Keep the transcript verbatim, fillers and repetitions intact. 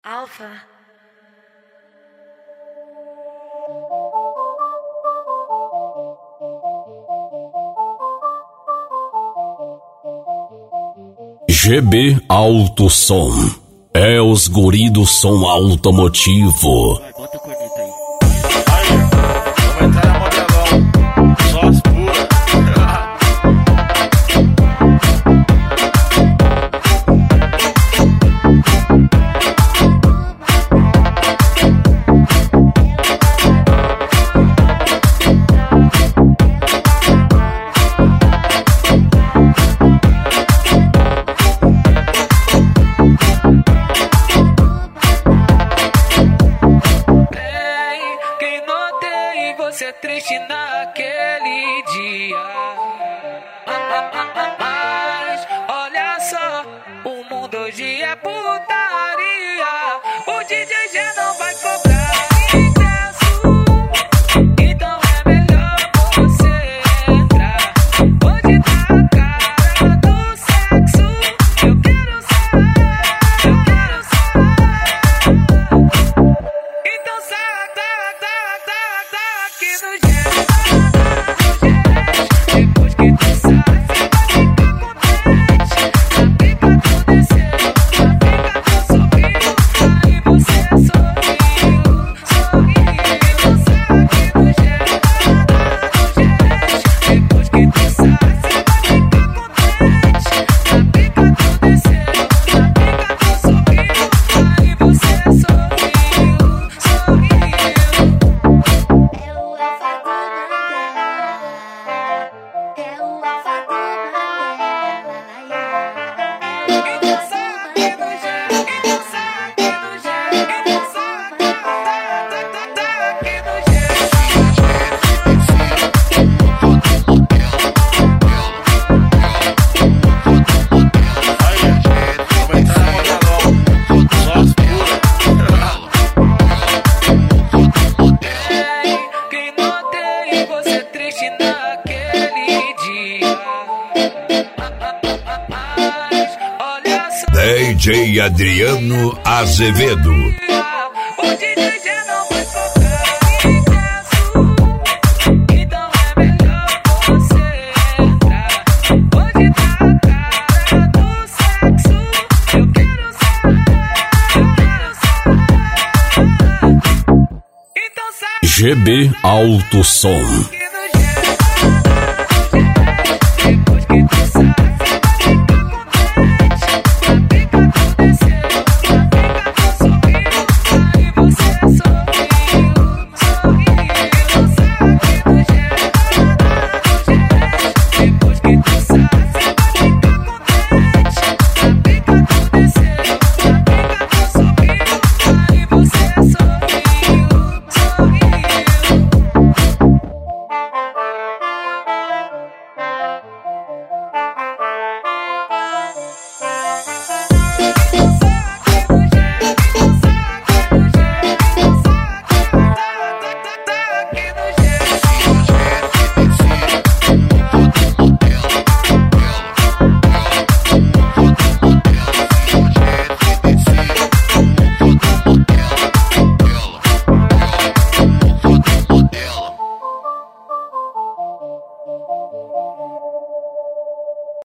Alfa. G B Alto Som. É os guri do som automotivo. Vai, bota a corneta aí. Aí, vamos entrar na modelão. Só as puras. Você triste naquele dia, mas olha só, o mundo hoje é putaria. O D J já não vai cobrar ingresso, então é melhor você entrar. Hoje tá a cara do sexo, eu quero saber, eu quero saber. Então sai, sai, sai, sai, sai aqui no jeito. Depois que tu sai, você vai ficar contente. A pica tu desceu, a pica tu subiu, aí você sorriu, sorriu. Então sai aqui no jeito, depois que tu sai, você vai ficar contente. A pica tu desceu, a pica tu subiu, aí você sorriu, sorriu. D J Adriano Azevedo. O D J já não vai cobrar ingresso, então é melhor você entrar. Hoje tá a cara do sexo, eu quero saber, eu quero saber. Então sai G B Alto Som.